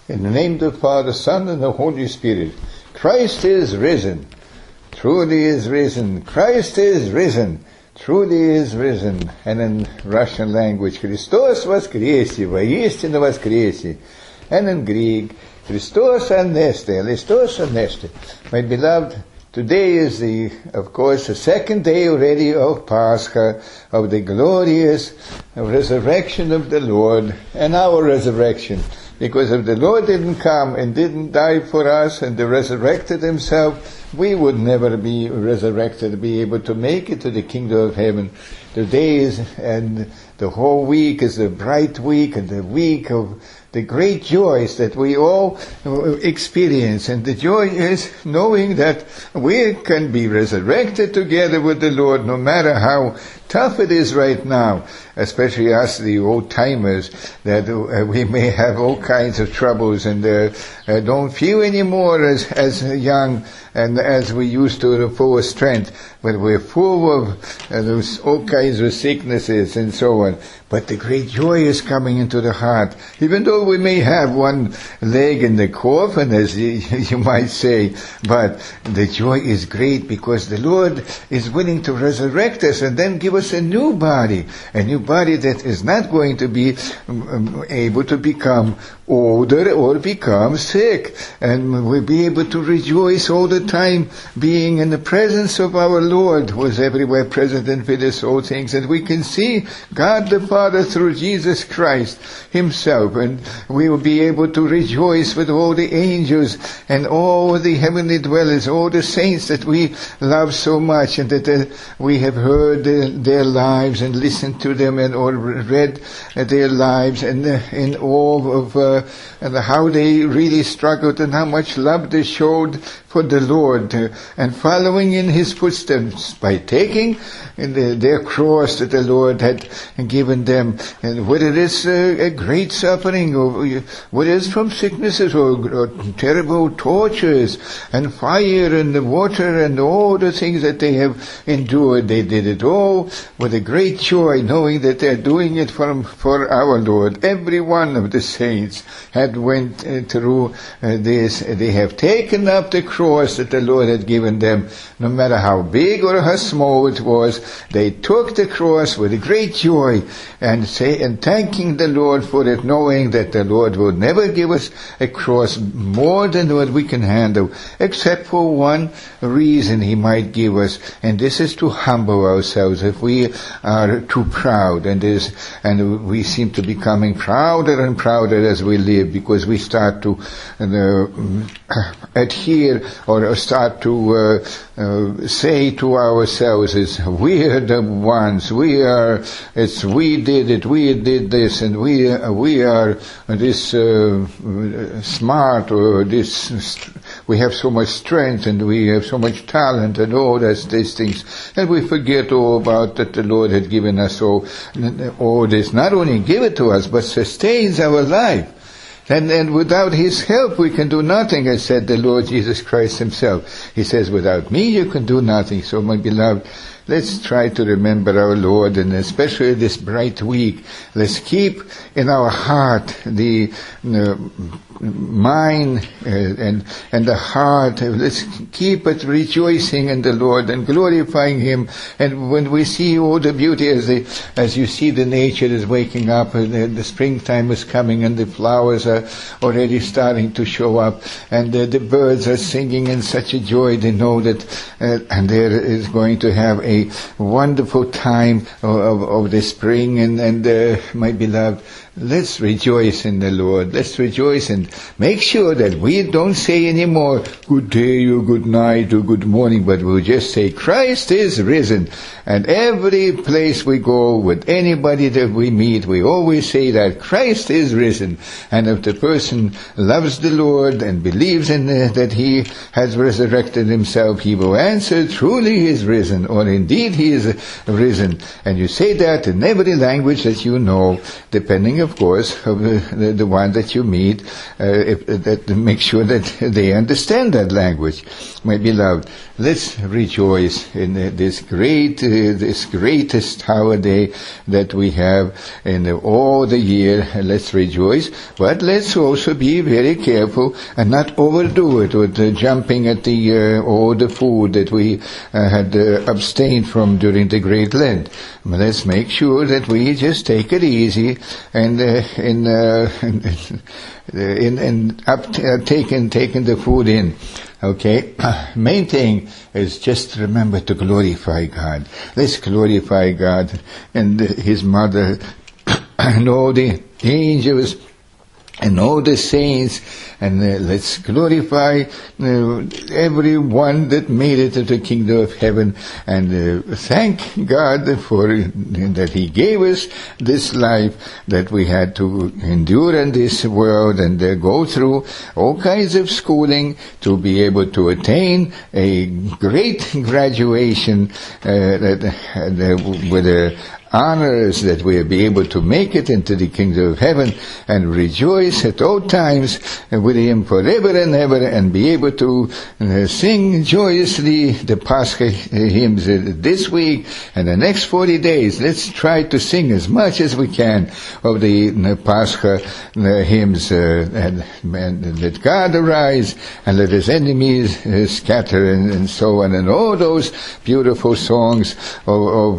In the name of the Father, Son, and the Holy Spirit. Christ is risen. Truly is risen. Christ is risen. Truly is risen. And in Russian language, Христос воскресе, воистину воскресе. And in Greek, Christos aneste, Christos aneste. My beloved, today is of course, the second day already of Pascha, of the glorious resurrection of the Lord, and our resurrection. Because if the Lord didn't come and didn't die for us and resurrected himself, we would never be resurrected, be able to make it to the kingdom of heaven. The days and the whole week is a bright week, and the week of the great joys that we all experience. And the joy is knowing that we can be resurrected together with the Lord, no matter how tough it is right now, especially us, the old-timers, that we may have all kinds of troubles and don't feel anymore as young and as we used to the full strength, but we're full of those all kinds of sicknesses and so on. But the great joy is coming into the heart, even though we may have one leg in the coffin, as you might say, but the joy is great because the Lord is willing to resurrect us and then give us a new body that is not going to be able to become older or become sick, and we'll be able to rejoice all the time being in the presence of our Lord, who is everywhere present and with us all things, and we can see God the Father through Jesus Christ himself, and we will be able to rejoice with all the angels and all the heavenly dwellers, all the saints that we love so much, and that we have heard their lives and listened to them and or read their lives and in all of and how they really struggled and how much love they showed for the Lord, and following in his footsteps by taking their cross that the Lord had given them, and whether it is a great suffering or whether it is from sicknesses or terrible tortures and fire and the water and all the things that they have endured, they did it all with a great joy, knowing that they're doing it for our Lord. Every one of the saints had went through this. They have taken up the cross that the Lord had given them, no matter how big or how small it was. They took the cross with a great joy and thanking the Lord for it, knowing that the Lord will never give us a cross more than what we can handle, except for one reason he might give us, and this is to humble ourselves if we are too proud, and we seem to be becoming prouder and prouder as we live, because we start to adhere or start to say to ourselves, we are the ones, we did it, we did this, and we are this smart, or this, we have so much strength and we have so much talent and all these things, and we forget all about that the Lord had given us all this, not only give it to us, but sustains our life. And without his help we can do nothing, as said the Lord Jesus Christ himself. He says, without me you can do nothing. So my beloved, let's try to remember our Lord, and especially this bright week, let's keep in our heart the mind and the heart. Let's keep it rejoicing in the Lord and glorifying him. And when we see all the beauty, as you see the nature is waking up, and the springtime is coming, and the flowers are already starting to show up, and the birds are singing in such a joy, they know that and there is going to have a wonderful time of the spring, and my beloved, let's rejoice in the Lord. Let's rejoice and make sure that we don't say anymore good day or good night or good morning, but we'll just say Christ is risen. And every place we go, with anybody that we meet, we always say that Christ is risen. And if the person loves the Lord and believes in that he has resurrected himself, he will answer, truly he is risen, or indeed indeed He is risen. And you say that in every language that you know, depending, of course, of the one that you meet, make sure that they understand that language. My beloved, let's rejoice in this greatest holiday that we have in all the year. Let's rejoice, but let's also be very careful and not overdo it with jumping at all the food that we had abstained from during the Great Lent. Let's make sure that we just take it easy and taking the food in. Okay? Main thing is just remember to glorify God. Let's glorify God and His Mother and all the angels and all the saints, and let's glorify everyone that made it to the kingdom of heaven, and thank God for that He gave us this life that we had to endure in this world and go through all kinds of schooling to be able to attain a great graduation with honors, that we'll be able to make it into the kingdom of heaven and rejoice at all times with Him forever and ever, and be able to sing joyously the Pascha hymns this week and the next 40 days. Let's try to sing as much as we can of the Pascha hymns, and let God arise and let His enemies scatter, and so on, and all those beautiful songs of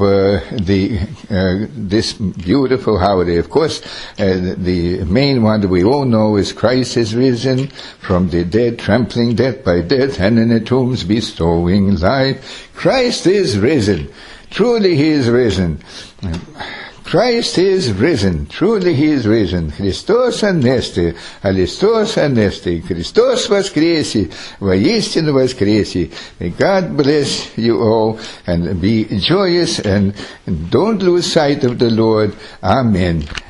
this beautiful holiday. Of course, the main one that we all know is Christ is risen from the dead, trampling death by death, and in the tombs bestowing life. Christ is risen. Truly He is risen. Christ is risen. Truly He is risen. Христос анесте, Христос анесте, Христос воскресе, воистину воскресе. May God bless you all, and be joyous, and don't lose sight of the Lord. Amen.